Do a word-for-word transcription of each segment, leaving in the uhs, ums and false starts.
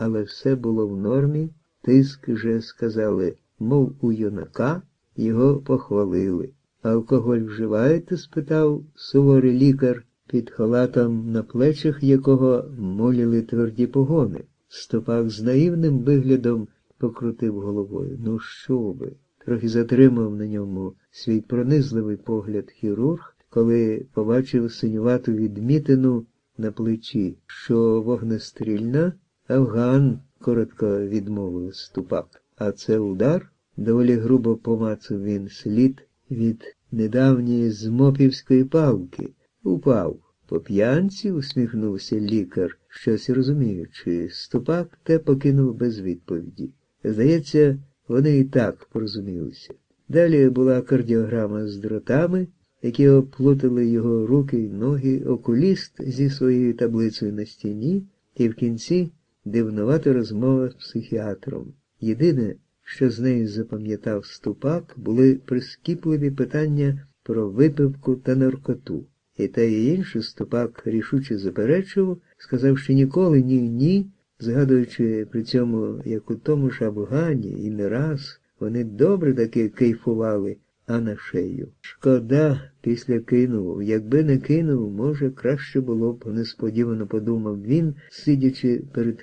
але все було в нормі, тиск же сказали, мов у юнака, його похвалили. «Алкоголь вживаєте?» – спитав суворий лікар, під халатом, на плечах якого моліли тверді погони. Ступак з наївним виглядом покрутив головою. «Ну що ви?» – трохи затримав на ньому свій пронизливий погляд хірург, коли побачив синювату відмітину на плечі. «Що вогнестрільна?» «Афган», – коротко відмовив Ступак. «А це удар?» – доволі грубо помацав він слід від недавньої змопівської палки. «Упав». «По п'янці?» – усміхнувся лікар, щось розуміючи. Ступак те покинув без відповіді. Здається, вони і так порозумілися. Далі була кардіограма з дротами, які оплутали його руки й ноги, окуліст зі своєю таблицею на стіні, і в кінці дивнувата розмова з психіатром. Єдине, що з нею запам'ятав Ступак, були прискіпливі питання про випивку та наркоту. І те і інше Ступак рішуче заперечив, сказавши ніколи ні-ні, згадуючи при цьому, як у тому ж Афгані, і не раз, вони добре таки кайфували, а на шею. Шкода, після кинув. Якби не кинув, може, краще було б, несподівано подумав він, сидячи перед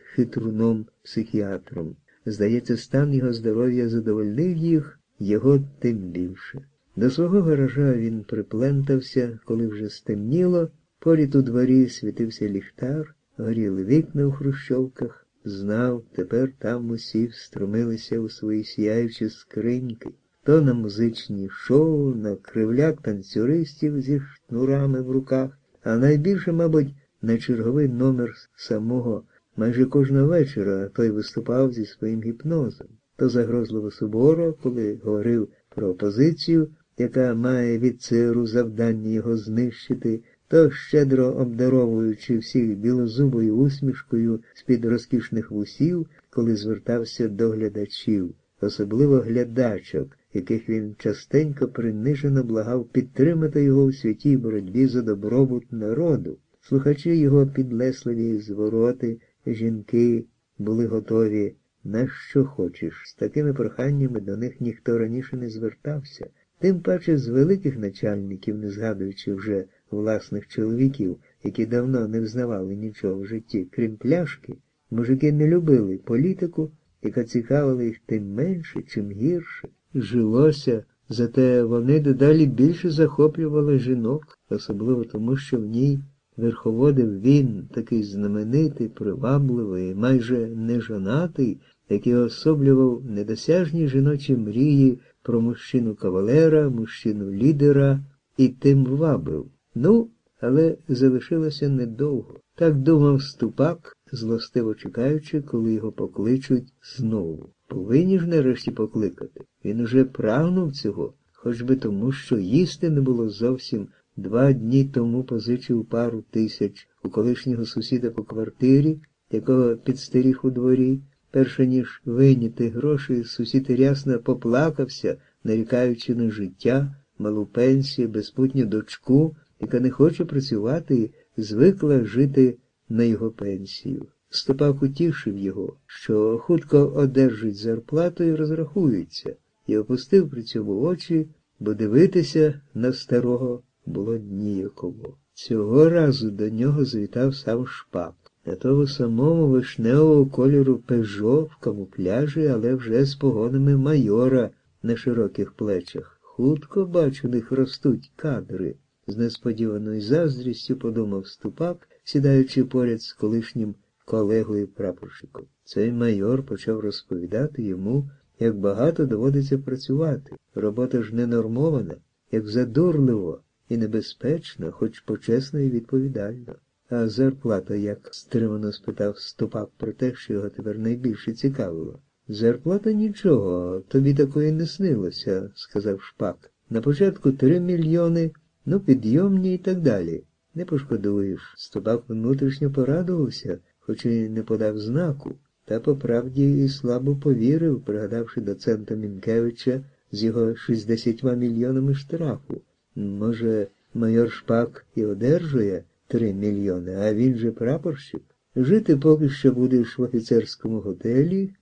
хитруном-психіатром. Здається, стан його здоров'я задовольнив їх, його тим більше. До свого гаража він приплентався, коли вже стемніло, поряд у дворі світився ліхтар, горіли вікна у хрущовках, знав, тепер там усі встромилися у свої сіяючі скриньки. То на музичні шоу, на кривляк танцюристів зі шнурами в руках, а найбільше, мабуть, на черговий номер самого. Майже кожного вечора той виступав зі своїм гіпнозом. То загрозливо суворо, коли говорив про опозицію, яка має від ЦРУ завдання його знищити, то щедро обдаровуючи всіх білозубою усмішкою з-під розкішних вусів, коли звертався до глядачів, особливо глядачок, яких він частенько принижено благав підтримати його у святій боротьбі за добробут народу. Слухачі його підлесливі звороти, жінки були готові на що хочеш. З такими проханнями до них ніхто раніше не звертався. Тим паче з великих начальників, не згадуючи вже власних чоловіків, які давно не взнавали нічого в житті, крім пляшки, мужики не любили політику, яка цікавила їх тим менше, чим гірше жилося, зате вони дедалі більше захоплювали жінок, особливо тому, що в ній верховодив він, такий знаменитий, привабливий, майже нежонатий, який особлював недосяжні жіночі мрії про мужчину-кавалера, мужчину-лідера, і тим вабив. Ну, але залишилося недовго. Так думав Ступак, злостиво чекаючи, коли його покличуть знову. Повинні ж нарешті покликати. Він уже прагнув цього, хоч би тому, що їсти не було зовсім. Два дні тому позичив пару тисяч у колишнього сусіда по квартирі, якого підстеріг у дворі. Перше ніж вийняти гроші, сусід рясно поплакався, нарікаючи на життя, малу пенсію, безпутню дочку, яка не хоче працювати і звикла жити на його пенсію. Ступак утішив його, що хутко одержить зарплату і розрахується, і опустив при цьому очі, бо дивитися на старого було ніяково. Цього разу до нього завітав сам Шпак. На того самому вишневого кольору пежо в камуфляжі, але вже з погонами майора на широких плечах. Хутко, бачу, у них ростуть кадри. З несподіваною заздрістю подумав Ступак, сідаючи поряд з колишнім колегою-прапорщиком. Цей майор почав розповідати йому, як багато доводиться працювати. Робота ж не нормована, як задурливо і небезпечно, хоч почесно і відповідально. А зарплата, як стримано спитав Ступак про те, що його тепер найбільше цікавило. Зарплата нічого, тобі такої не снилося, сказав Шпак. На початку три мільйони, ну підйомні і так далі. Не пошкодуєш. Ступак внутрішньо порадувався, хоч і не подав знаку, та по правді і слабо повірив, пригадавши доцента Мінкевича з його шістдесятьма мільйонами штрафу. Може, майор Шпак і одержує три мільйони, а він же прапорщик? Жити поки що будеш в офіцерському готелі,